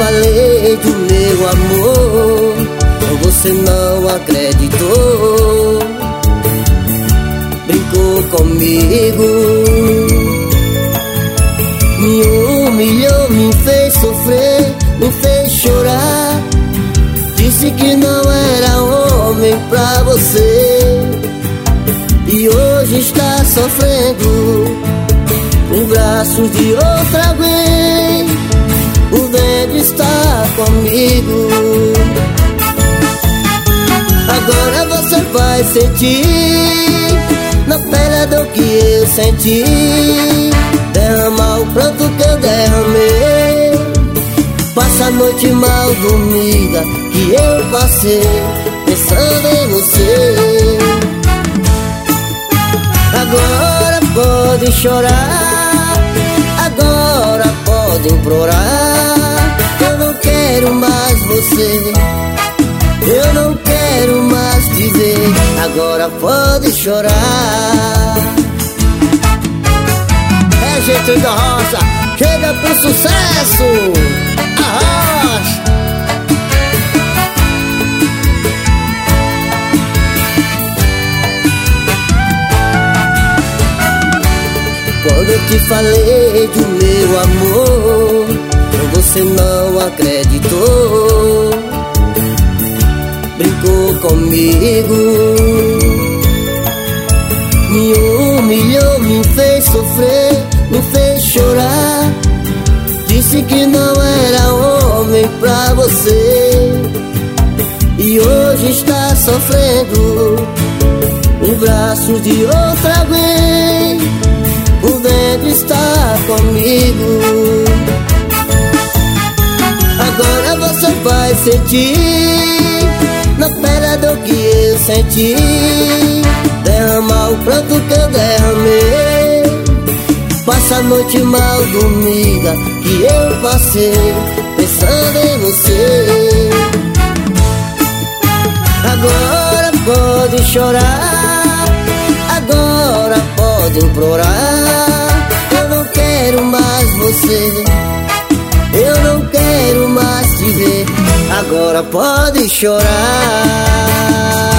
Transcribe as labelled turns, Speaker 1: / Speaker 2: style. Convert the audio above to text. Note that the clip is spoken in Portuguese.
Speaker 1: falei do meu amor, você não acreditou, brincou comigo, me humilhou, me fez sofrer, me fez chorar. Disse que não era homem pra você, e hoje está sofrendo nos braços de outra alguém. O vento está comigo. Agora você vai sentir na pele do que eu senti, derramar o pranto que eu derramei. Passa a noite mal dormida que eu passei pensando em você. Agora pode chorar, agora pode implorar. Eu não quero mais você, eu não quero mais te ver. Agora pode chorar. É jeito da roça, chega pro sucesso. Arrocha. Quando eu te falei do meu amor, você não acreditou, brincou comigo, me humilhou, me fez sofrer, me fez chorar. Disse que não era homem pra você, e hoje está sofrendo nos braços de outra alguém. O vento está comigo. Agora você vai sentir na pele do que eu senti, derramar o pranto que eu derramei. Passa a noite mal dormida que eu passei pensando em você. Agora pode chorar, agora pode implorar. Eu não quero mais você, eu não quero mais te ver. Agora pode chorar.